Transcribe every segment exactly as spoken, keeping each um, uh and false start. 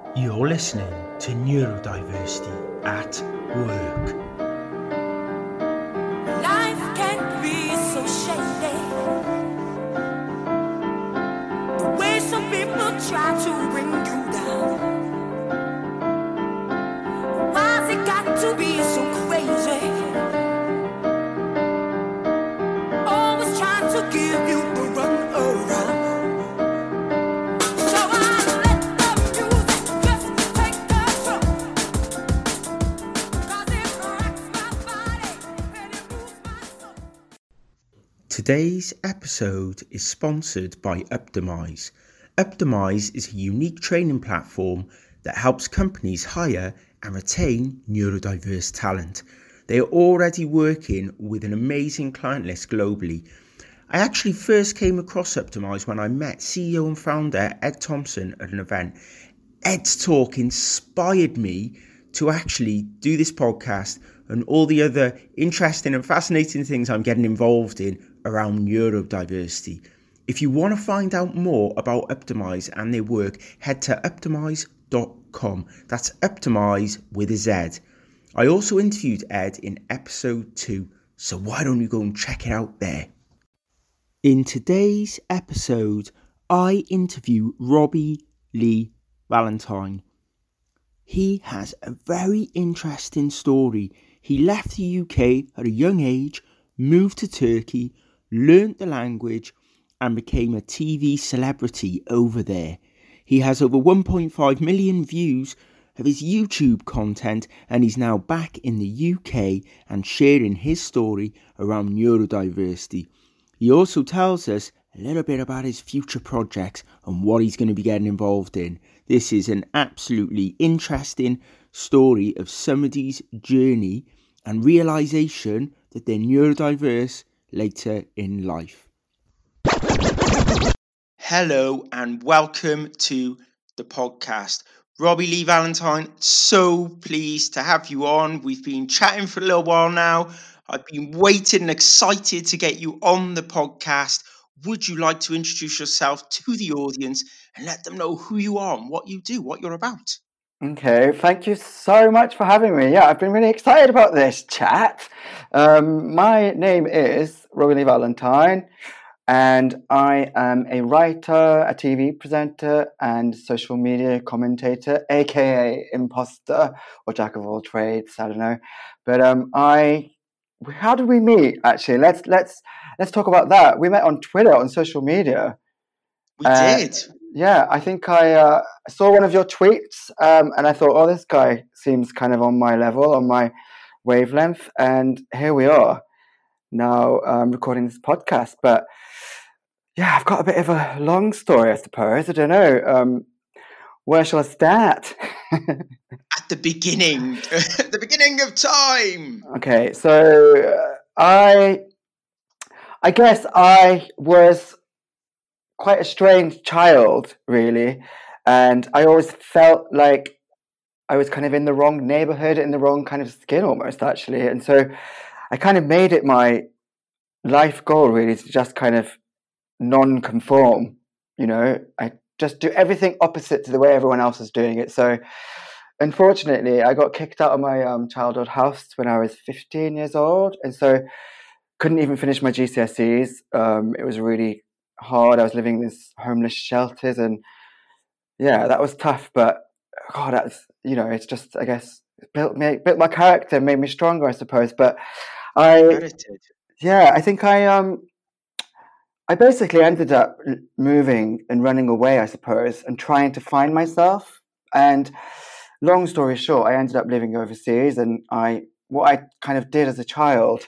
You're listening to Neurodiversity at Work. Life can be so shady. The way some people try to bring you down. Why's it got to be so crazy? Always trying to give you the run around. Today's episode is sponsored by Optimize. Optimize is a unique training platform that helps companies hire and retain neurodiverse talent. They are already working with an amazing client list globally. I actually first came across Optimize when I met C E O and founder Ed Thompson at an event. Ed's talk inspired me to actually do this podcast and all the other interesting and fascinating things I'm getting involved in around neurodiversity. If you want to find out more about Optimize and their work, head to optimize dot com. That's Optimize with a Z. I also interviewed Ed in episode two, so why don't you go and check it out there? In today's episode, I interview Robbie Lee Valentine. He has a very interesting story. He left the U K at a young age, moved to Turkey, learnt the language and became a T V celebrity over there. He has over one point five million views of his YouTube content and he's now back in the U K and sharing his story around neurodiversity. He also tells us a little bit about his future projects and what he's going to be getting involved in. This is an absolutely interesting story of somebody's journey and realisation that they're neurodiverse later in life. Hello and welcome to the podcast. Robbie Lee Valentine, so pleased to have you on. We've been chatting for a little while now. I've been waiting and excited to get you on the podcast. Would you like to introduce yourself to the audience and let them know who you are and what you do, what you're about? Okay, thank you so much for having me. Yeah, I've been really excited about this chat. Um, my name is Robbie Lee Valentine, and I am a writer, a T V presenter, and social media commentator, aka imposter or jack of all trades. I don't know, but um, I. How did we meet? Actually, let's let's let's talk about that. We met on Twitter, on social media. We Uh, did. Yeah, I think I uh, saw one of your tweets, um, and I thought, oh, this guy seems kind of on my level, on my wavelength, and here we are now um, recording this podcast. But yeah, I've got a bit of a long story, I suppose. I don't know. Um, where shall I start? At the beginning, the beginning of time. Okay, so uh, I, I guess I was quite a strange child, really, and I always felt like I was kind of in the wrong neighborhood, in the wrong kind of skin almost, actually. And so I kind of made it my life goal, really, to just kind of non-conform, you know. I just do everything opposite to the way everyone else is doing it. So unfortunately, I got kicked out of my um, childhood house when I was fifteen years old. And so couldn't even finish my G C S Es. Um, it was really hard. I was living in these homeless shelters, and yeah, that was tough. But God, that's, you know, it's just, I guess, built me, built my character, made me stronger, I suppose. But I, Credited. yeah, I think I um, I basically ended up moving and running away, I suppose, and trying to find myself. And long story short, I ended up living overseas, and I what I kind of did as a child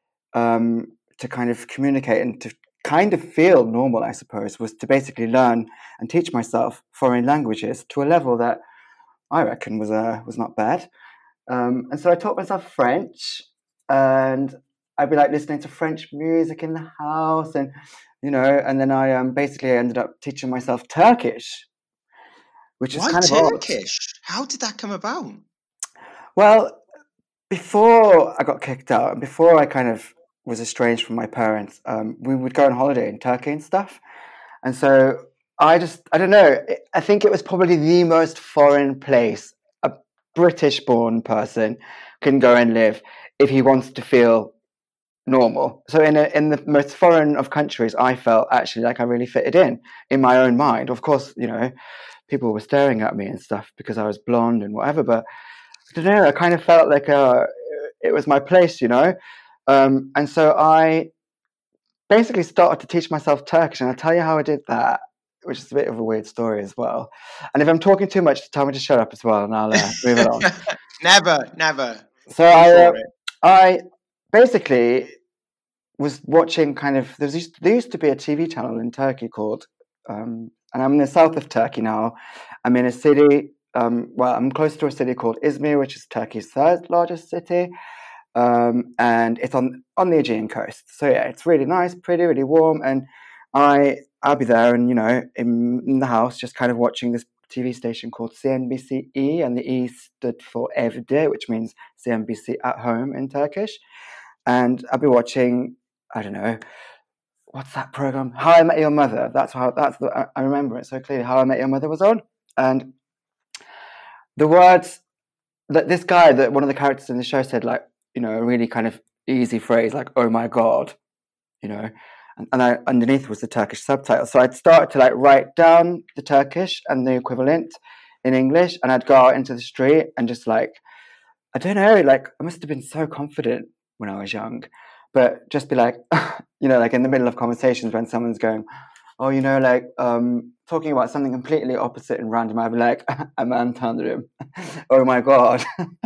um, to kind of communicate and to kind of feel normal, I suppose, was to basically learn and teach myself foreign languages to a level that I reckon was uh, was not bad. Um, and so I taught myself French, and I'd be like listening to French music in the house, and you know, and then I um, basically ended up teaching myself Turkish, which is Why kind of odd. Turkish? How did that come about? Well, before I got kicked out, and before I kind of was estranged from my parents, um, we would go on holiday in Turkey and stuff. And so I just, I don't know. I think it was probably the most foreign place a British-born person can go and live if he wants to feel normal. So in a, in the most foreign of countries, I felt actually like I really fitted in in my own mind. Of course, you know, people were staring at me and stuff because I was blonde and whatever. But I don't know. I kind of felt like uh, it was my place, you know. Um, and so I basically started to teach myself Turkish, and I'll tell you how I did that, which is a bit of a weird story as well. And if I'm talking too much, tell me to shut up as well, and I'll uh, move it on. Never, never. So Go I, uh, for it. I basically was watching kind of. There used, there used to be a T V channel in Turkey called, um, and I'm in the south of Turkey now. I'm in a city. Um, well, I'm close to a city called Izmir, which is Turkey's third largest city. Um, and it's on on the Aegean coast. So yeah, it's really nice, pretty, really warm, and I I'll be there, and you know, in, in the house, just kind of watching this T V station called C N B C E, and the E stood for Evde, which means C N B C at home in Turkish. And I'll be watching, I don't know, what's that program? How I Met Your Mother. That's how that's the, I remember it so clearly. How I Met Your Mother was on, and the words that this guy, that one of the characters in the show said, like, you know, a really kind of easy phrase like, oh my God, you know, and, and I, underneath was the Turkish subtitle. So I'd start to like write down the Turkish and the equivalent in English, and I'd go out into the street and just like, I don't know, like I must have been so confident when I was young, but just be like, you know, like in the middle of conversations when someone's going, oh, you know, like um, talking about something completely opposite and random, I'd be like, aman tanrım, oh my God.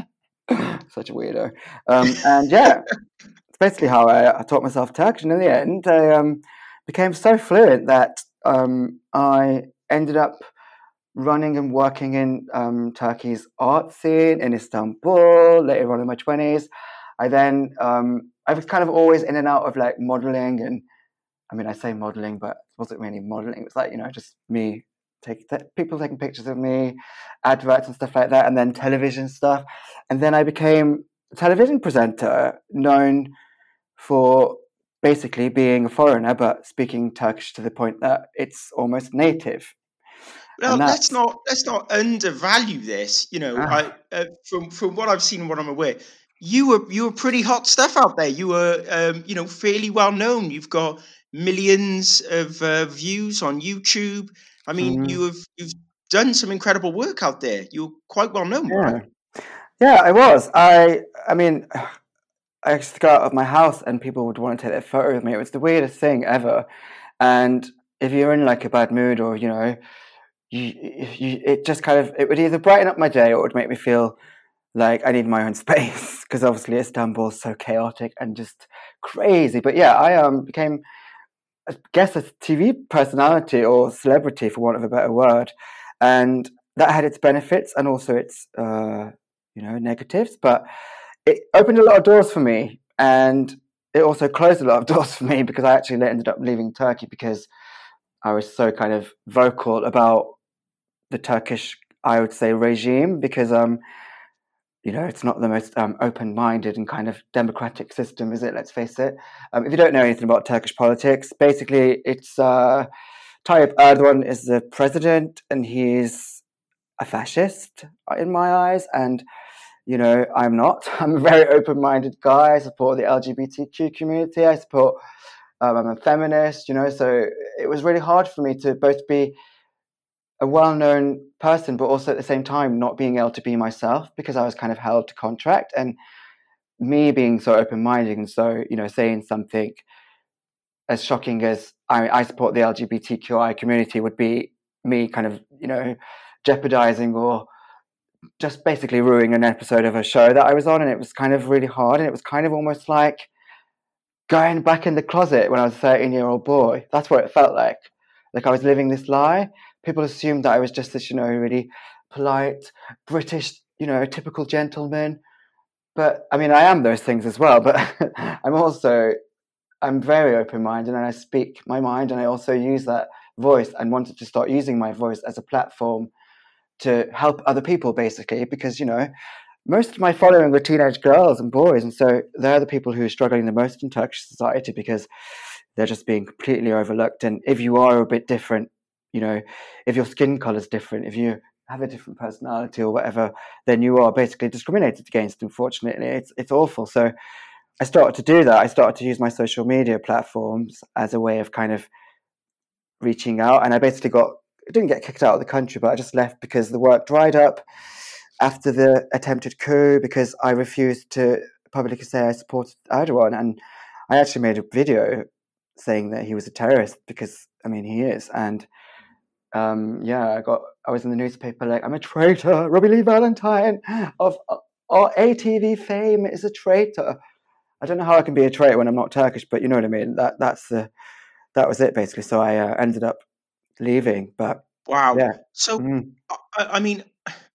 Such a weirdo. Um, and yeah, it's basically how I, I taught myself Turkish. And in the end, I um, became so fluent that um, I ended up running and working in um, Turkey's art scene in Istanbul, later on in my twenties. I then, um, I was kind of always in and out of like modeling. And I mean, I say modeling, but it wasn't really modeling. It was like, you know, just me. Take t- people taking pictures of me, adverts and stuff like that, and then television stuff. And then I became a television presenter known for basically being a foreigner but speaking Turkish to the point that it's almost native. Well, And let's that's not let's not undervalue this. You know, ah, I uh, from from what I've seen and what I'm aware, you were you were pretty hot stuff out there. You were um, you know, fairly well known. You've got millions of uh, views on YouTube. I mean, mm, you have you've done some incredible work out there. You're quite well known, yeah, right? yeah. I was. I. I mean, I used to go out of my house and people would want to take their photo with me. It was the weirdest thing ever. And if you're in like a bad mood, or you know, you, you, it just kind of, it would either brighten up my day or it would make me feel like I need my own space, because obviously Istanbul is so chaotic and just crazy. But yeah, I um became, I guess, a T V personality or celebrity, for want of a better word, and that had its benefits and also its uh, you know, negatives. But it opened a lot of doors for me, and it also closed a lot of doors for me, because I actually ended up leaving Turkey because I was so kind of vocal about the Turkish, I would say, regime, because um you know, it's not the most um, open-minded and kind of democratic system, is it? Let's face it. Um, if you don't know anything about Turkish politics, basically it's uh, Tayyip Erdogan is the president, and he's a fascist in my eyes. And you know, I'm not. I'm a very open-minded guy. I support the L G B T Q community. I support. Um, I'm a feminist. You know, so it was really hard for me to both be a well-known person, but also at the same time not being able to be myself, because I was kind of held to contract. And me being so open-minded and so, you know, saying something as shocking as I, I support the L G B T Q I community would be me kind of, you know, jeopardizing or just basically ruining an episode of a show that I was on. And it was kind of really hard, and it was kind of almost like going back in the closet when I was a thirteen-year-old boy. That's what it felt like. Like I was living this lie. People assumed that I was just this, you know, really polite, British, you know, typical gentleman. But I mean, I am those things as well. But I'm also, I'm very open-minded, and I speak my mind, and I also use that voice, and wanted to start using my voice as a platform to help other people, basically, because, you know, most of my following were teenage girls and boys, and so they're the people who are struggling the most in Turkish society, because they're just being completely overlooked. And if you are a bit different, you know, if your skin color is different, if you have a different personality or whatever, then you are basically discriminated against. Unfortunately, it's it's awful. So I started to do that. I started to use my social media platforms as a way of kind of reaching out, and I basically got I didn't get kicked out of the country, but I just left because the work dried up after the attempted coup, because I refused to publicly say I supported Erdogan, and I actually made a video saying that he was a terrorist, because I mean he is, and um, yeah, I got I was in the newspaper like, I'm a traitor. Robbie Lee Valentine of our A T V fame is a traitor. I don't know how I can be a traitor when I'm not Turkish, but you know what I mean. That that's the that was it basically. So I uh, ended up leaving, but Wow. yeah. So, Mm. I, I mean,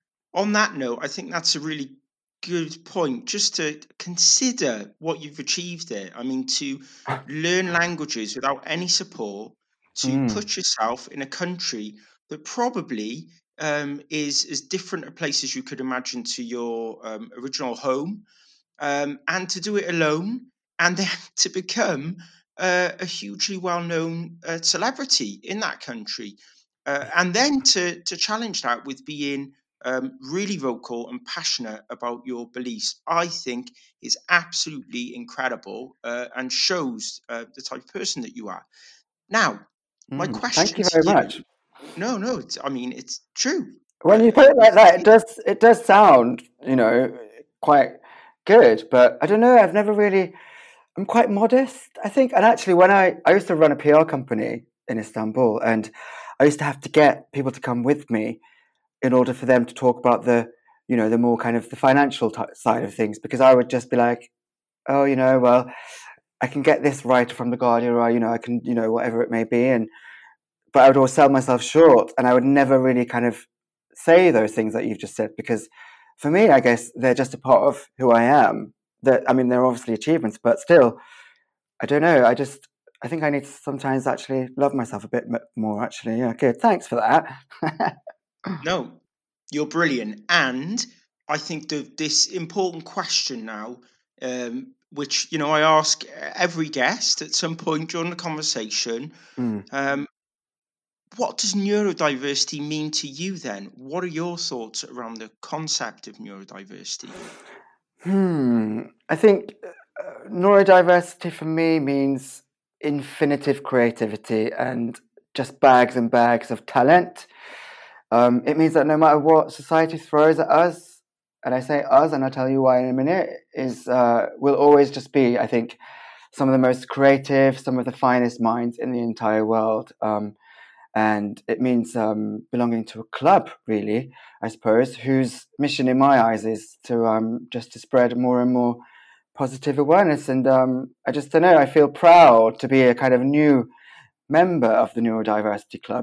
on that note, I think that's a really good point, just to consider what you've achieved there. I mean, to learn languages without any support, to Mm. put yourself in a country that probably um, is as different a place as you could imagine to your um, original home, um, and to do it alone, and then to become uh, a hugely well-known uh, celebrity in that country, uh, and then to to challenge that with being um, really vocal and passionate about your beliefs, I think is absolutely incredible, uh, and shows uh, the type of person that you are. Now, my Mm. Thank question you to very much. you, no, no, it's, I mean, it's true. When Uh, you put it like it's, that, it it's does it does sound, you know, quite good. But I don't know. I've never really. I'm quite modest, I think. And actually, when I I used to run a P R company in Istanbul, and I used to have to get people to come with me in order for them to talk about the, you know, the more kind of the financial t- side of things, because I would just be like, oh, you know, well, I can get this right from the Guardian, or you know, I can, you know, whatever it may be, and but I would always sell myself short, and I would never really kind of say those things that you've just said, because for me, I guess they're just a part of who I am. That I mean, they're obviously achievements, but still, I don't know. I just I think I need to sometimes actually love myself a bit m- more. Actually, yeah, good. Thanks for that. No, you're brilliant. And I think that this important question now, um, which, you know, I ask every guest at some point during the conversation, Mm. um, what does neurodiversity mean to you then? What are your thoughts around the concept of neurodiversity? Hmm. I think uh, neurodiversity for me means infinitive creativity and just bags and bags of talent. Um, it means that no matter what society throws at us, and I say us, and I'll tell you why in a minute, is uh, will always just be, I think, some of the most creative, some of the finest minds in the entire world. Um, and it means um, belonging to a club, really, I suppose, whose mission, in my eyes, is to um, just to spread more and more positive awareness. And um, I just don't know. I feel proud to be a kind of new member of the Neurodiversity Club,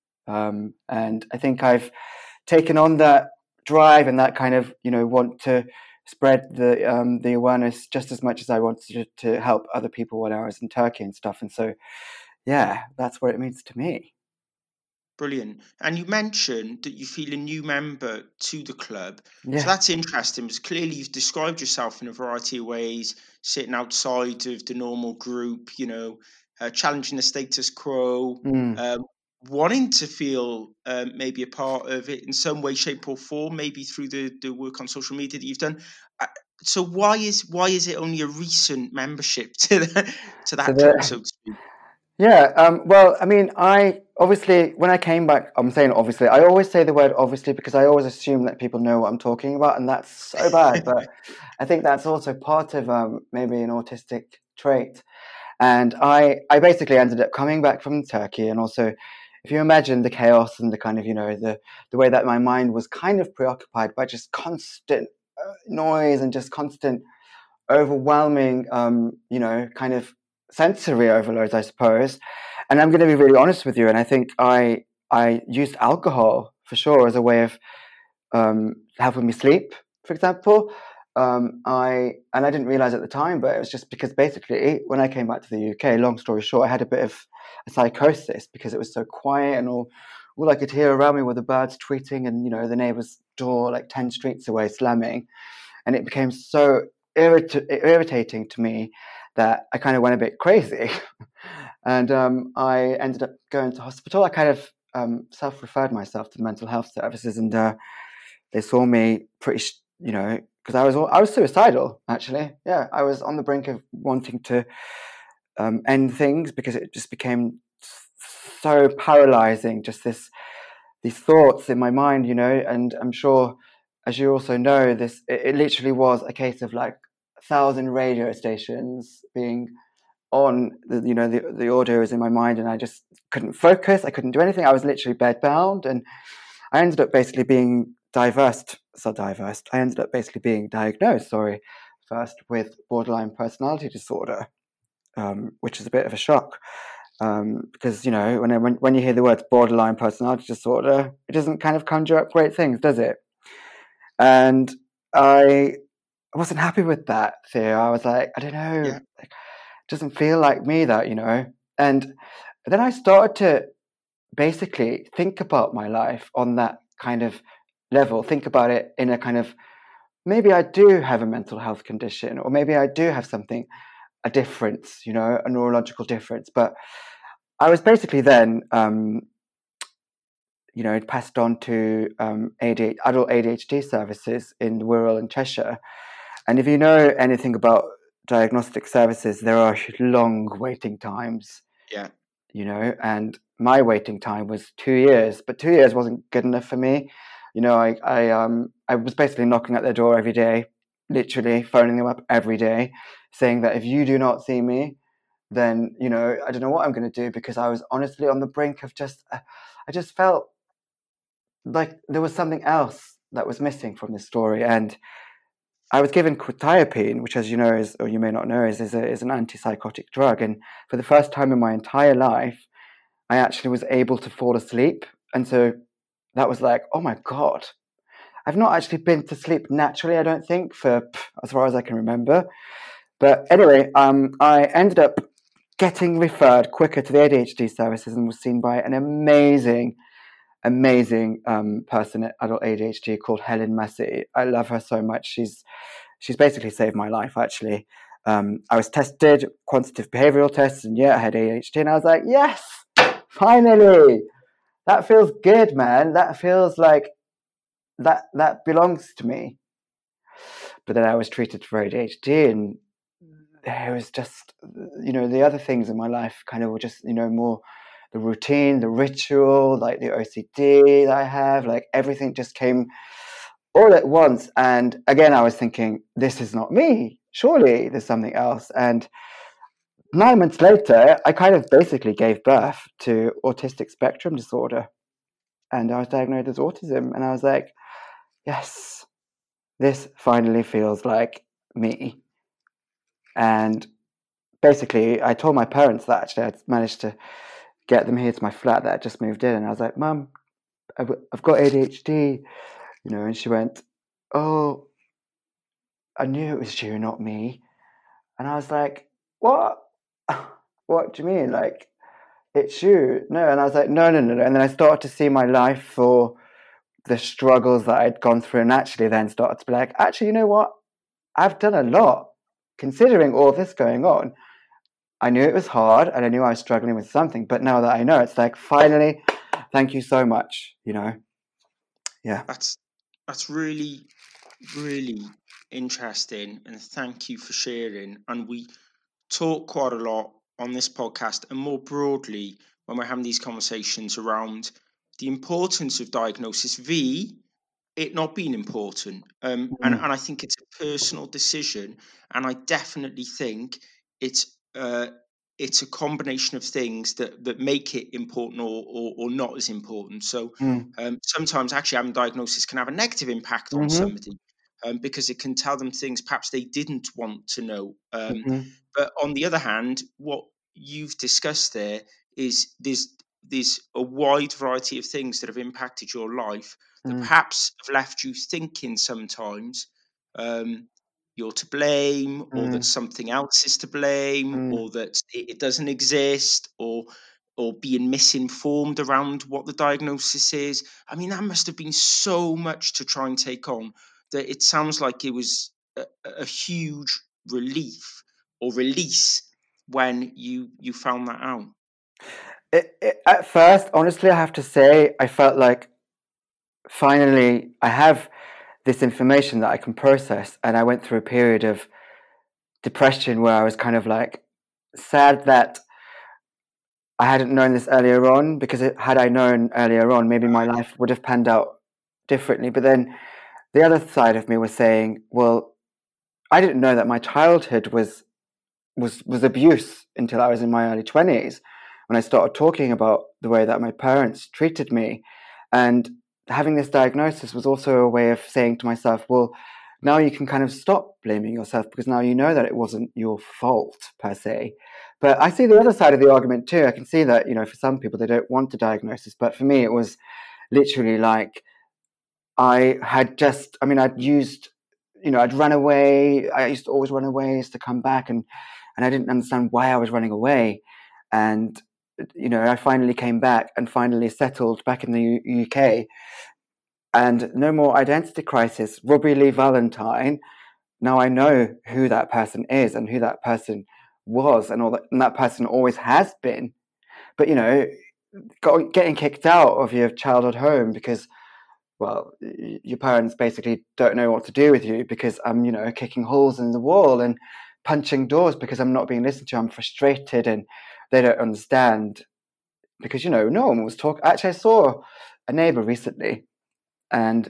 um, and I think I've taken on that drive and that kind of, you know, want to spread the um, the awareness just as much as I wanted to, to help other people when I was in Turkey and stuff. And so, yeah, that's what it means to me. Brilliant. And you mentioned that you feel a new member to the club. So Yeah. that's interesting, because clearly you've described yourself in a variety of ways, sitting outside of the normal group, you know, uh, challenging the status quo, Mm. um, wanting to feel um, maybe a part of it in some way, shape, or form, maybe through the, the work on social media that you've done. Uh, so why is why is it only a recent membership to the, to So that club, the so to speak? Yeah, um, well, I mean, I obviously, when I came back, I'm saying obviously, I always say the word obviously because I always assume that people know what I'm talking about, and that's so bad. But I think that's also part of um, maybe an autistic trait. And I, I basically ended up coming back from Turkey, and also, if you imagine the chaos and the kind of, you know, the the way that my mind was kind of preoccupied by just constant uh, noise and just constant overwhelming, um, you know, kind of sensory overloads, I suppose. And I'm going to be really honest with you. And I think I I used alcohol for sure as a way of um, helping me sleep, for example. Um, I and I didn't realize at the time, but it was just because basically when I came back to the U K, long story short, I had a bit of a psychosis because it was so quiet, and all all I could hear around me were the birds tweeting and, you know, the neighbor's door like ten streets away slamming, and it became so irrit- irritating to me that I kind of went a bit crazy, and um, I ended up going to hospital. I kind of um, self-referred myself to mental health services, and uh, they saw me pretty, sh- you know, because I was I was suicidal actually. Yeah, I was on the brink of wanting to um, end things because it just became so paralyzing. Just this these thoughts in my mind, you know, and I'm sure, as you also know, this it, it literally was a case of like a thousand radio stations being on. The, you know, the the audio was in my mind, and I just couldn't focus. I couldn't do anything. I was literally bedbound, and I ended up basically being diverse. So diverse. I ended up basically being diagnosed. Sorry, first with borderline personality disorder, um, which is a bit of a shock. Um, because you know when, when when you hear the words borderline personality disorder, it doesn't kind of conjure up great things, does it? And I wasn't happy with that fear. I was like, I don't know, Yeah. like, it doesn't feel like me, that, you know. And then I started to basically think about my life on that kind of level. Think about it in a kind of, maybe I do have a mental health condition, or maybe I do have something, a difference, you know, a neurological difference, but I was basically then, um, you know, passed on to um, A D H D, adult A D H D services in Wirral and Cheshire. And if you know anything about diagnostic services, there are long waiting times. Yeah. You know, and my waiting time was two years, but two years wasn't good enough for me. You know, I I um I was basically knocking at their door every day, literally phoning them up every day, saying that if you do not see me, then, you know, I don't know what I'm going to do, because I was honestly on the brink of just, uh, I just felt like there was something else that was missing from this story. And I was given quetiapine, which, as you know, is, or you may not know, is, is, a, is an antipsychotic drug. And for the first time in my entire life, I actually was able to fall asleep. And so that was like, oh my God, I've not actually been to sleep naturally, I don't think, for pff, as far as I can remember. But anyway, um, I ended up getting referred quicker to the A D H D services and was seen by an amazing, amazing um, person at adult A D H D called Helen Massey. I love her so much. She's she's basically saved my life, actually. Um, I was tested, quantitative behavioral tests, and yeah, I had A D H D, and I was like, yes, finally, that feels good, man. That feels like that that belongs to me. But then I was treated for A D H D, and there was just, you know, the other things in my life kind of were just, you know, more the routine, the ritual, like the O C D that I have, like everything just came all at once. And again, I was thinking, this is not me. Surely there's something else. And nine months later, I kind of basically gave birth to autistic spectrum disorder. And I was diagnosed as autism. And I was like, yes, this finally feels like me. And basically, I told my parents that actually I'd managed to get them here to my flat that I just moved in. And I was like, Mum, I've I've got A D H D, you know. And she went, oh, I knew it was you, not me. And I was like, what? What do you mean? Like, it's you? No. And I was like, no, no, no, no. And then I started to see my life for the struggles that I'd gone through, and actually then started to be like, actually, you know what? I've done a lot. Considering all this going on, I knew it was hard and I knew I was struggling with something. But now that I know, it's like, finally, thank you so much, you know? Yeah. That's that's really, really interesting, and thank you for sharing. And we talk quite a lot on this podcast and more broadly when we're having these conversations around the importance of diagnosis v it not being important. Um, and, Mm, and I think it's a personal decision, and I definitely think it's uh, it's a combination of things that that make it important or or, or not as important. So mm, um, sometimes actually having diagnosis can have a negative impact on mm-hmm, somebody, um, because it can tell them things perhaps they didn't want to know. Um, mm-hmm, but on the other hand, what you've discussed there is there's there's a wide variety of things that have impacted your life that mm, perhaps have left you thinking sometimes um, you're to blame, or that mm, something else is to blame, mm. or that it, it doesn't exist, or or being misinformed around what the diagnosis is. I mean, that must have been so much to try and take on that it sounds like it was a, a huge relief or release when you you found that out. it, it, at first, honestly, I have to say, I felt like finally I have this information that I can process, and I went through a period of depression where I was kind of like sad that I hadn't known this earlier on, because it, had I known earlier on, maybe my life would have panned out differently. But then the other side of me was saying, well, I didn't know that my childhood was was was abuse until I was in my early twenties, when I started talking about the way that my parents treated me. And having this diagnosis was also a way of saying to myself, well, now you can kind of stop blaming yourself, because now you know that it wasn't your fault per se. But I see the other side of the argument too. I can see that, you know, for some people they don't want a diagnosis, but for me it was literally like I had just, I mean, I'd used, you know, I'd run away. I used to always run away, used to come back, and and I didn't understand why I was running away. And you know, I finally came back and finally settled back in the U- UK, and no more identity crisis. Robbie Lee Valentine. Now I know who that person is and who that person was, and all that, and that person always has been. But you know, got, getting kicked out of your childhood home because, well, y- your parents basically don't know what to do with you, because I'm, you know, kicking holes in the wall and punching doors because I'm not being listened to. I'm frustrated, and they don't understand, because, you know, no one was talking. Actually, I saw a neighbor recently, and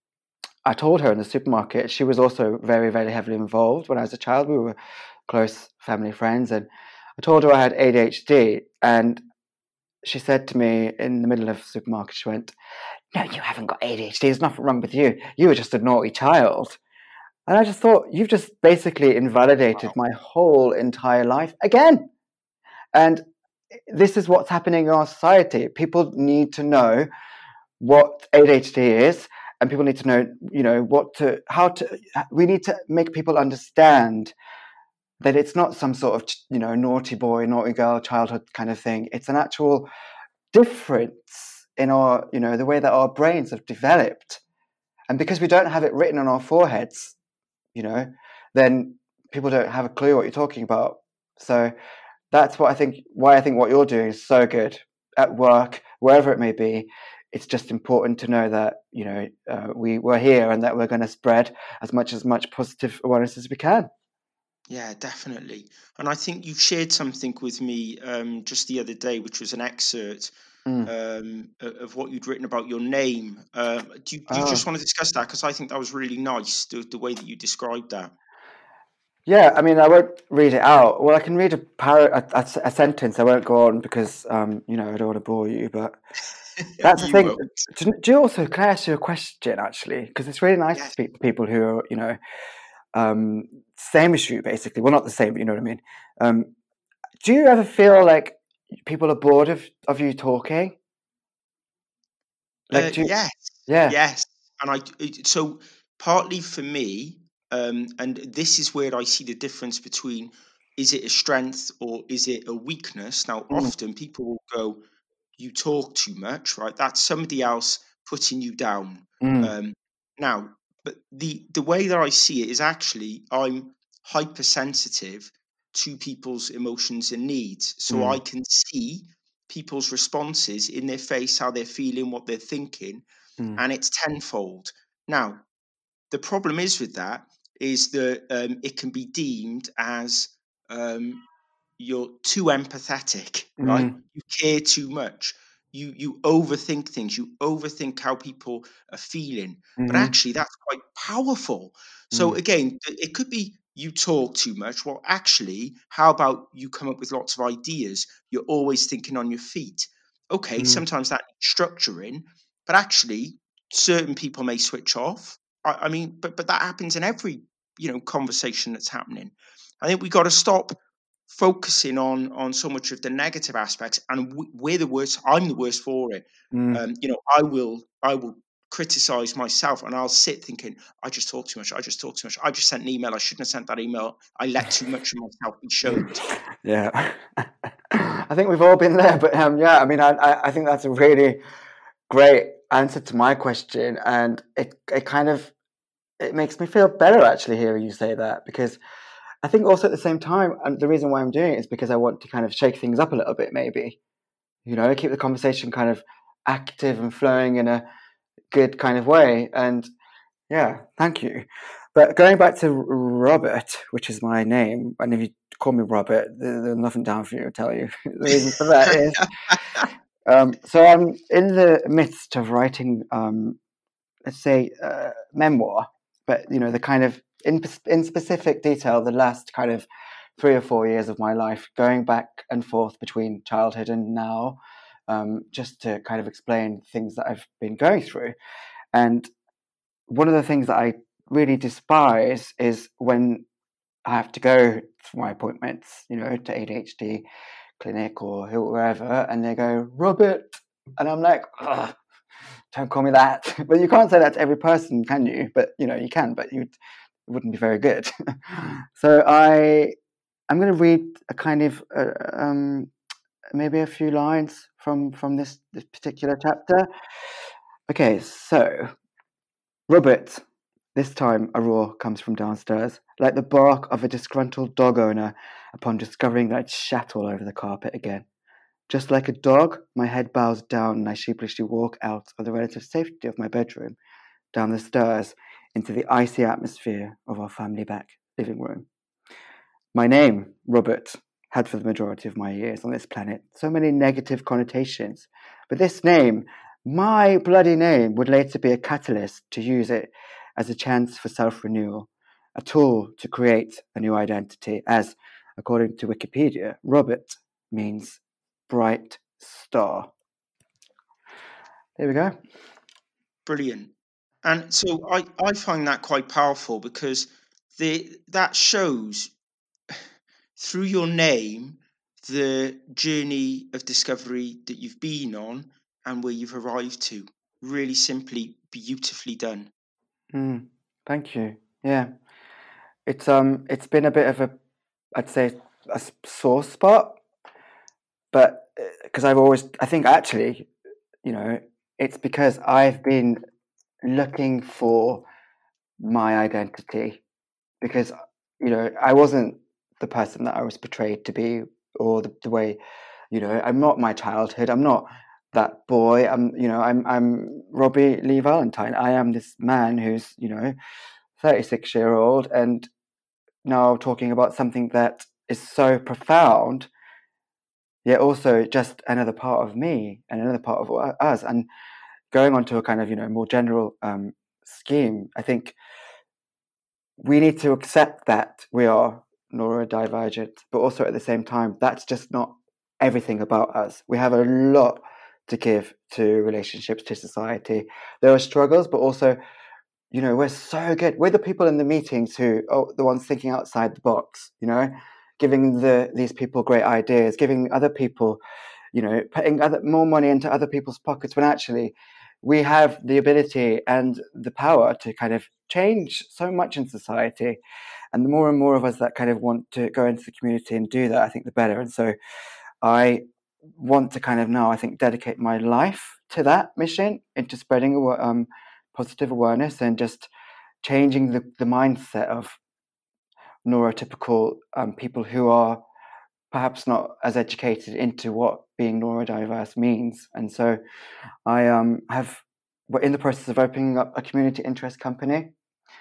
I told her in the supermarket. She was also very, very heavily involved when I was a child. We were close family friends, and I told her I had A D H D, and she said to me in the middle of the supermarket, she went, "No, you haven't got A D H D. There's nothing wrong with you. You were just a naughty child." And I just thought, you've just basically invalidated Wow. my whole entire life again. And this is what's happening in our society. People need to know what A D H D is, and people need to know, you know, what to, how to, we need to make people understand that it's not some sort of, you know, naughty boy, naughty girl childhood kind of thing. It's an actual difference in our, you know, the way that our brains have developed. And because we don't have it written on our foreheads, you know, then people don't have a clue what you're talking about. So that's what I think, why I think what you're doing is so good at work, wherever it may be. It's just important to know that, you know, uh, we, we're here, and that we're going to spread as much as much positive awareness as we can. Yeah, definitely. And I think you shared something with me um, just the other day, which was an excerpt Mm. um, o- of what you'd written about your name. Um, do, you, do you just Oh, want to discuss that? Because I think that was really nice, the, the way that you described that. yeah. I mean, I won't read it out. Well, I can read a, par- a, a, a sentence. I won't go on because, um, you know, I don't want to bore you. But that's the You thing. won't. Do, do you also, can I ask you a question, actually? Because it's really nice to Yes. speak to people who are, you know, um, same as you, basically. Well, not the same, but you know what I mean. Um, do you ever feel like people are bored of, of you talking? Uh, Like, do you, yes. yeah. Yes. And I, it- so partly for me, um, and this is where I see the difference between, is it a strength or is it a weakness? Now, Mm, often people will go, you talk too much, right? That's somebody else putting you down. mm, Um, now, but the the way that I see it is actually I'm hypersensitive to people's emotions and needs, so I mm, can see people's responses in their face, how they're feeling, what they're thinking, mm, and it's tenfold. Now, the problem is with that is that um, it can be deemed as um, you're too empathetic, right? mm, You care too much. You you overthink things. You overthink how people are feeling. But mm, actually, that's quite powerful. So mm, again, th- it could be you talk too much. Well, actually, how about you come up with lots of ideas? You're always thinking on your feet. Okay, mm, sometimes that needs structuring, but actually, certain people may switch off. I, I mean, but but that happens in every you know conversation that's happening. I think we got to stop focusing on on so much of the negative aspects, and w- we're the worst. I'm the worst for it. mm, Um, you know, I will I will criticize myself, and I'll sit thinking, I just talk too much. I just talk too much. I just sent an email. I shouldn't have sent that email. I let too much of myself be showed. yeah. I think we've all been there, but um, yeah, I mean, I, I, I think that's a really great answer to my question, and it, it kind of, it makes me feel better actually hearing you say that, because I think also at the same time, and the reason why I'm doing it is because I want to kind of shake things up a little bit, maybe. you know, keep the conversation kind of active and flowing in a good kind of way. And yeah, thank you. But going back to Robert, which is my name, and if you call me Robert, there's nothing down for you to tell you. The reason for that is, um, so I'm in the midst of writing, um, let's say, uh, memoir, but you know, the kind of in in specific detail, the last kind of three or four years of my life, going back and forth between childhood and now, um, just to kind of explain things that I've been going through. And one of the things that I really despise is when I have to go for my appointments, you know, to A D H D clinic or wherever, and they go, Robert, and I'm like, ugh, don't call me that. But you can't say that to every person, can you? But you know, you can, but you'd, it wouldn't be very good. So I, I'm going to read a kind of uh, um, maybe a few lines from from this, this particular chapter. Okay, so Robert. This time a roar comes from downstairs, like the bark of a disgruntled dog owner upon discovering that it's shat all over the carpet again. Just like a dog, my head bows down and I sheepishly walk out of the relative safety of my bedroom, down the stairs, into the icy atmosphere of our family back living room. My name, Robert, had for the majority of my years on this planet so many negative connotations, but this name, my bloody name, would later be a catalyst to use it as a chance for self-renewal, a tool to create a new identity, as, according to Wikipedia, Robert means bright star. There we go. Brilliant. And so I, I find that quite powerful because the that shows through your name the journey of discovery that you've been on and where you've arrived to. Really simply, beautifully done. Mm, thank you. Yeah, it's um, it's been a bit of a, I'd say, a sore spot, but because I've always, I think actually, you know, it's because I've been looking for my identity because you know I wasn't the person that I was portrayed to be, or the, the way, you know, I'm not my childhood. I'm not that boy. I'm, you know, I'm I'm Robbie Lee Valentine. I am this man who's, you know, thirty-six year old and now talking about something that is so profound, yet also just another part of me and another part of us. And going on to a kind of, you know, more general um, scheme, I think we need to accept that we are neurodivergent, but also at the same time, that's just not everything about us. We have a lot to give to relationships, to society. There are struggles, but also, you know, we're so good. We're the people in the meetings who are the ones thinking outside the box, you know, giving the these people great ideas, giving other people, you know, putting other, more money into other people's pockets when actually we have the ability and the power to kind of change so much in society. And the more and more of us that kind of want to go into the community and do that, I think the better. And so I want to kind of now, I think, dedicate my life to that mission, into spreading um, positive awareness and just changing the, the mindset of neurotypical um, people who are perhaps not as educated into what being neurodiverse means. And so I um, have, we're in the process of opening up a community interest company,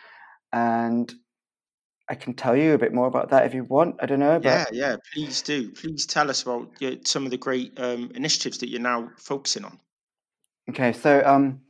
and I can tell you a bit more about that if you want. I don't know, but Yeah, yeah, please do. Please tell us about yeah, some of the great um, initiatives that you're now focusing on. okay. So um,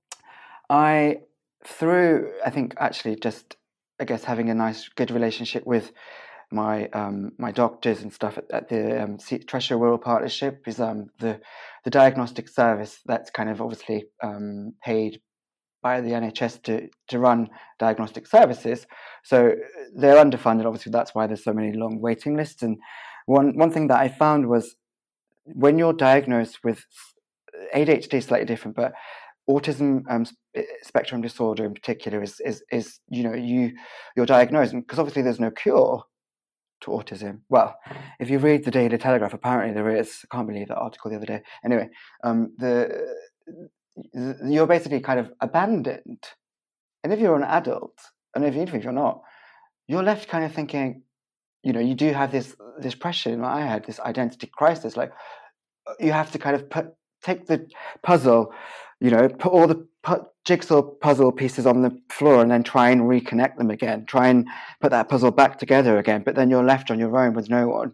I, through I think actually just I guess having a nice good relationship with my um, my doctors and stuff at, at the um, Treasure Rural Partnership is um, the the diagnostic service that's kind of obviously um, paid by the N H S to to run diagnostic services. So they're underfunded. Obviously, that's why there's so many long waiting lists. And one one thing that I found was when you're diagnosed with A D H D, is slightly different, but autism um, spectrum disorder in particular is is is you know you you're diagnosed because obviously there's no cure to autism. Well, if you read the Daily Telegraph, apparently there is. I can't believe that article the other day. Anyway, um, the you're basically kind of abandoned, and if you're an adult, and if, even if you're not, you're left kind of thinking, you know, you do have this this pressure. I had this identity crisis, like, you have to kind of put take the puzzle, you know, put all the pu- jigsaw puzzle pieces on the floor and then try and reconnect them again. Try and put that puzzle back together again. But then you're left on your own with no one.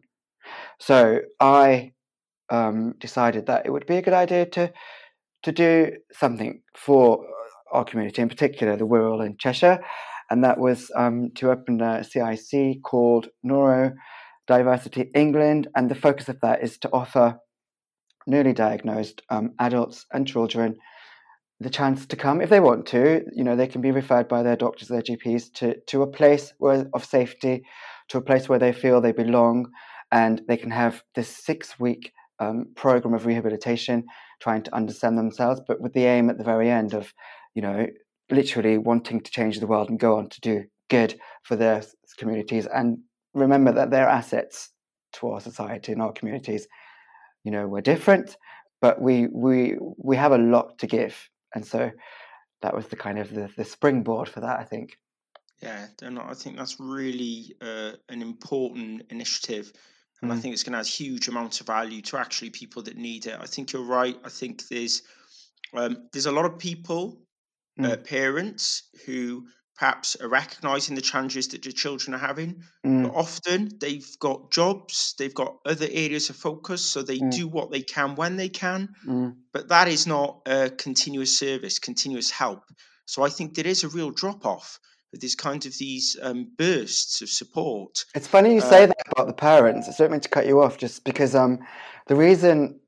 So I um, decided that it would be a good idea to to do something for our community, in particular the Wirral in Cheshire, and that was um, to open a C I C called Neurodiversity England, and the focus of that is to offer newly diagnosed um, adults and children the chance to come if they want to. You know, they can be referred by their doctors, their G Ps, to to a place where, of safety, to a place where they feel they belong, and they can have this six-week um, program of rehabilitation, trying to understand themselves, but with the aim at the very end of, you know, literally wanting to change the world and go on to do good for their communities, and remember that they're assets to our society and our communities. You know, we're different, but we we we have a lot to give, and so that was the kind of the, the springboard for that, I think. Yeah, and I think that's really uh, an important initiative, and I Mm, think it's going to add huge amounts of value to actually people that need it. I think you're right. I think there's um, there's a lot of people, uh, mm, parents who perhaps are recognizing the challenges that their children are having, but mm, often they've got jobs, they've got other areas of focus, so they mm, do what they can when they can, mm. but that is not a continuous service, continuous help. So I think there is a real drop off. There's kind of these um, bursts of support. It's funny you Uh, say that about the parents. I don't mean to cut you off, just because um, the reason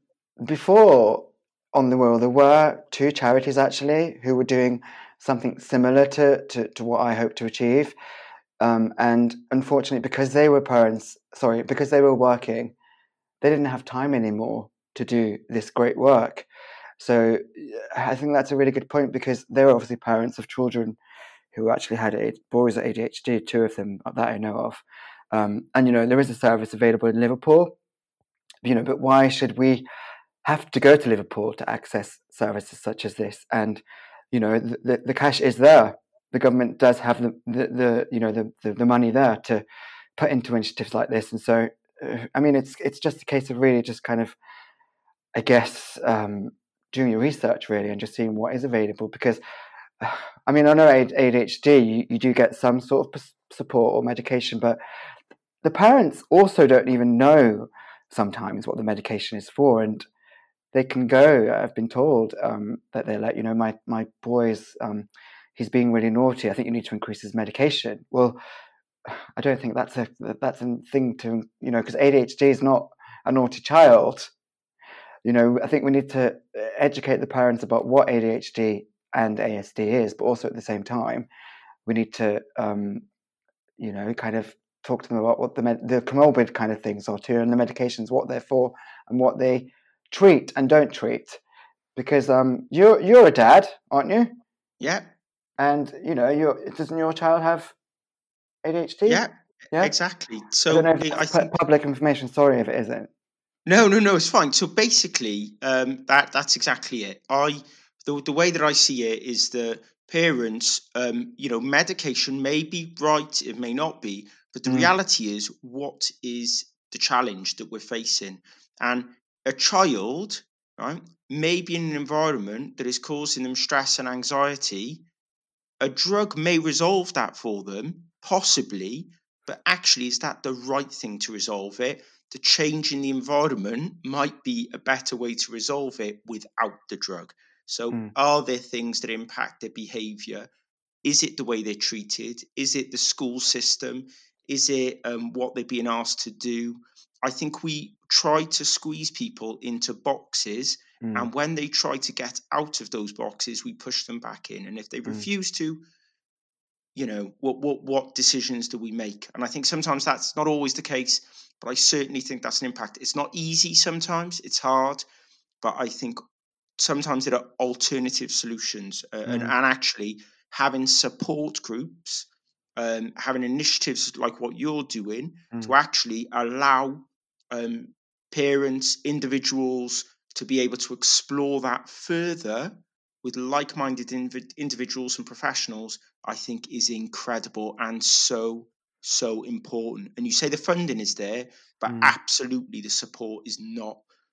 before on the Wirral there were two charities actually who were doing something similar to to, to what I hope to achieve, um, and unfortunately because they were parents, sorry, because they were working, they didn't have time anymore to do this great work. So I think that's a really good point, because they were obviously parents of children who actually had boys with A D H D, two of them that I know of. Um, and, you know, there is a service available in Liverpool, you know, but why should we have to go to Liverpool to access services such as this? And, you know, the, the, the cash is there. The government does have the, the, the you know, the, the, the money there to put into initiatives like this. And so, uh, I mean, it's it's just a case of really just kind of, I guess, um, doing your research really and just seeing what is available, because I mean, I know A D H D, you, you do get some sort of support or medication, but the parents also don't even know sometimes what the medication is for, and they can go. I've been told um, that they're like, you know, my my boy's um, he's being really naughty. I think you need to increase his medication. Well, I don't think that's a that's a thing to, you know, because A D H D is not a naughty child. You know, I think we need to educate the parents about what A D H D and A S D is, but also at the same time, we need to, um, you know, kind of talk to them about what the med- the comorbid kind of things are too, and the medications, what they're for, and what they treat and don't treat. Because um, you're you're a dad, aren't you? yeah, And you know, your doesn't your child have A D H D? yeah, Yeah. exactly. I don't know So if I I that's pu- think public information. Sorry if it isn't. no, no, no, it's fine. So basically, um, that that's exactly it. I the the way that I see it is that parents, um, you know, medication may be right, it may not be, but the Mm, reality is, what is the challenge that we're facing? And a child, right, may be in an environment that is causing them stress and anxiety. A drug may resolve that for them, possibly, but actually, is that the right thing to resolve it? The change in the environment might be a better way to resolve it without the drug. So, mm, are there things that impact their behavior? Is it the way they're treated? Is it the school system? Is it um, what they're being asked to do? I think we try to squeeze people into boxes, mm, and when they try to get out of those boxes, we push them back in. And if they mm, refuse to, you know, what what what decisions do we make? And I think sometimes that's not always the case, but I certainly think that's an impact. It's not easy sometimes; it's hard, but I think sometimes there are alternative solutions, uh, and, mm, and actually having support groups, um, having initiatives like what you're doing to mm, actually allow um, parents, individuals to be able to explore that further with like-minded inv- individuals and professionals, I think is incredible and so so important. And you say the funding is there, but mm. absolutely the support is not.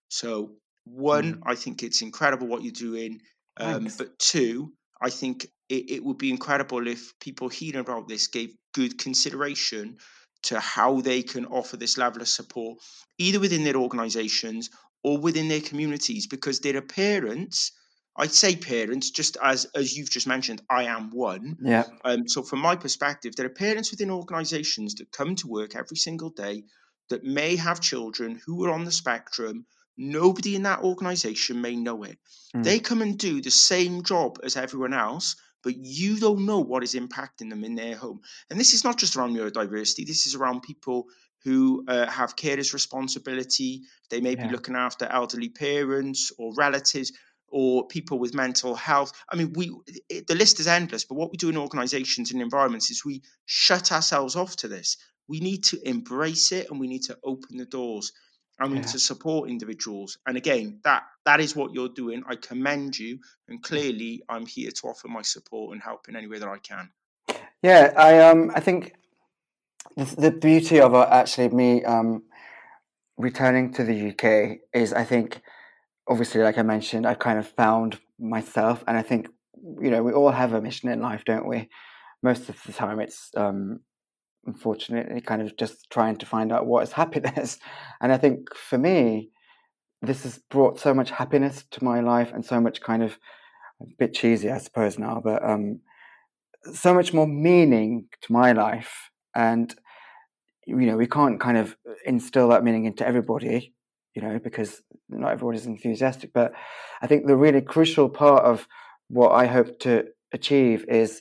So, one, Mm. I think it's incredible what you're doing. Um, Thanks. but two, I think it, it would be incredible if people hearing about this gave good consideration to how they can offer this level of support, either within their organizations or within their communities, because there are parents. I'd say parents, just as as you've just mentioned, I am one. Yeah. Um, so, from my perspective, there are parents within organizations that come to work every single day that may have children who are on the spectrum. Nobody in that organization may know it. They Mm. come and do the same job as everyone else, but you don't know what is impacting them in their home. And this is not just around neurodiversity, this is around people who uh, have carers responsibility. They may be Yeah. looking after elderly parents or relatives or people with mental health. I mean, we it, the list is endless, but what we do in organizations and environments is we shut ourselves off to this. We need to embrace it, and we need to open the doors, and we need Yeah. to support individuals. And again, that that is what you're doing. I commend you, and clearly I'm here to offer my support and help in any way that I can. Yeah. I um. I think the, the beauty of uh, actually me um returning to the U K is, I think, obviously, like I mentioned, I kind of found myself, and I think, you know, we all have a mission in life, don't we? Most of the time, it's um, unfortunately kind of just trying to find out what is happiness. And I think for me, this has brought so much happiness to my life, and so much kind of, a bit cheesy, I suppose now, but um, so much more meaning to my life. And you know, we can't kind of instill that meaning into everybody, you know, because not everybody's enthusiastic. But I think the really crucial part of what I hope to achieve is,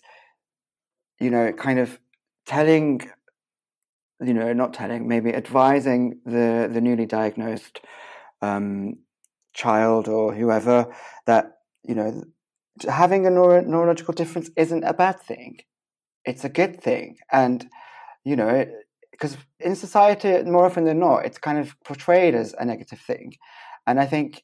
you know, kind of telling, you know, not telling, maybe advising the the newly diagnosed um, child or whoever that, you know, having a neuro- neurological difference isn't a bad thing. It's a good thing. And you know, because in society, more often than not, it's kind of portrayed as a negative thing. And I think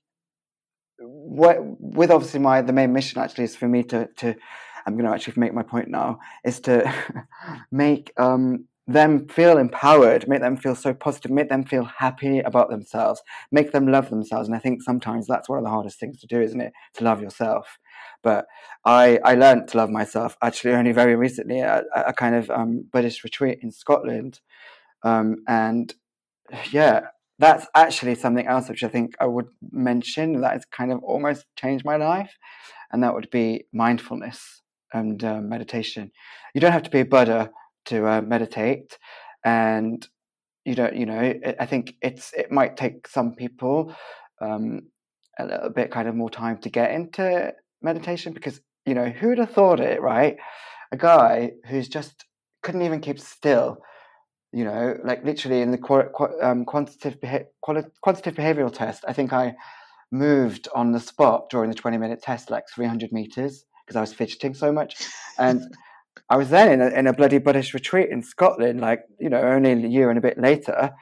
what, with obviously my the main mission actually is for me to to I'm going to actually make my point now, is to make um, them feel empowered, make them feel so positive, make them feel happy about themselves, make them love themselves. And I think sometimes that's one of the hardest things to do, isn't it? To love yourself. But I I learned to love myself actually only very recently at at a kind of um, Buddhist retreat in Scotland. Um, and yeah, that's actually something else which I think I would mention that has kind of almost changed my life, and that would be mindfulness and uh, meditation. You don't have to be a Buddha to uh, meditate, and you don't, you know, I I think it's it might take some people um, a little bit kind of more time to get into meditation, because you know, who'd have thought it, right? A guy who's just couldn't even keep still, you know, like literally in the qua- qua- um, quantitative beha- quali- quantitative behavioral test, I think I moved on the spot during the twenty minute test like three hundred meters because I was fidgeting so much. And I was then in a, in a bloody Buddhist retreat in Scotland, like, you know, only a year and a bit later,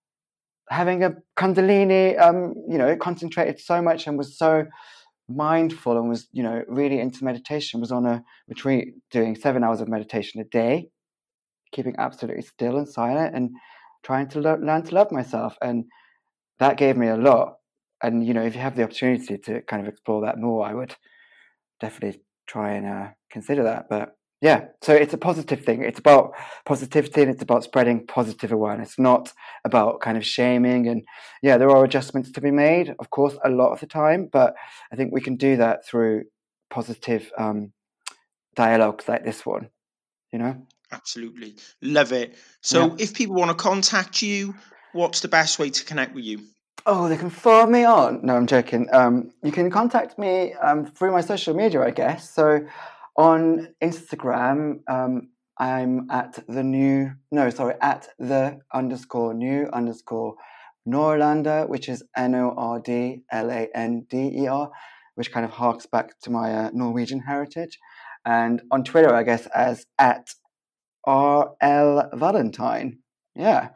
having a Kundalini, um, you know, concentrated so much and was so mindful and was, you know, really into meditation, was on a retreat doing seven hours of meditation a day, keeping absolutely still and silent and trying to le- learn to love myself. And that gave me a lot. And, you know, if you have the opportunity to kind of explore that more, I would definitely try and uh, consider that. But yeah, so it's a positive thing. It's about positivity, and it's about spreading positive awareness, not about kind of shaming. And yeah, there are adjustments to be made, of course, a lot of the time, but I think we can do that through positive um, dialogues like this one, you know? Absolutely. Love it. Yeah. So, if people want to contact you, what's the best way to connect with you? Oh, they can follow me on. No, I'm joking. Um, you can contact me um, through my social media, I guess. So on Instagram, um, I'm at the new, no, sorry, at the underscore new underscore Norlander, which is N O R D L A N D E R, which kind of harks back to my uh, Norwegian heritage. And on Twitter, I guess, as at R L Valentine. Yeah.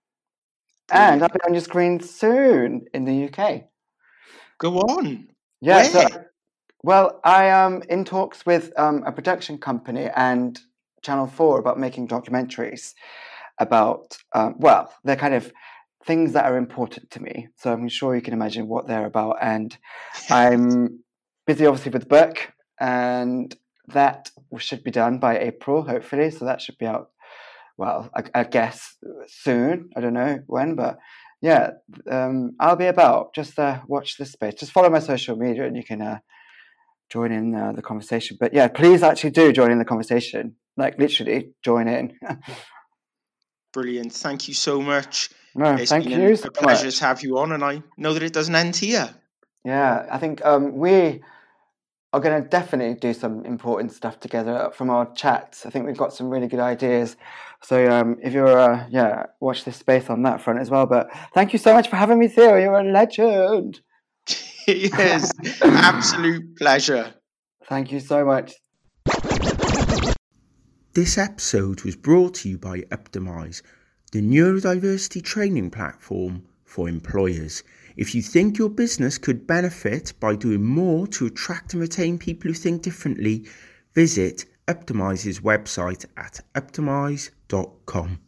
And I'll Brilliant. be on your screen soon in the U K. Go on. Yeah, so Where? well, I am in talks with um, a production company and Channel four about making documentaries about, um, well, they're kind of things that are important to me. So I'm sure you can imagine what they're about. And I'm busy, obviously, with the book, and that should be done by April, hopefully. So that should be out, well, I, I guess soon. I don't know when, but yeah, um, I'll be about. Just uh, watch this space. Just follow my social media, and you can uh, join in uh, the conversation. But yeah, please actually do join in the conversation. Like literally, join in. Brilliant. Thank you so much. No, It's thank been you a, so a pleasure much. to have you on, and I know that it doesn't end here. Yeah, I think um, we are going to definitely do some important stuff together from our chats. I think we've got some really good ideas. So um, if you're, uh, yeah, watch this space on that front as well. But thank you so much for having me, Theo. You're a legend. Yes, absolute pleasure. Thank you so much. This episode was brought to you by Optimize, the neurodiversity training platform for employers. If you think your business could benefit by doing more to attract and retain people who think differently, visit Optimize's website at optimize dot com.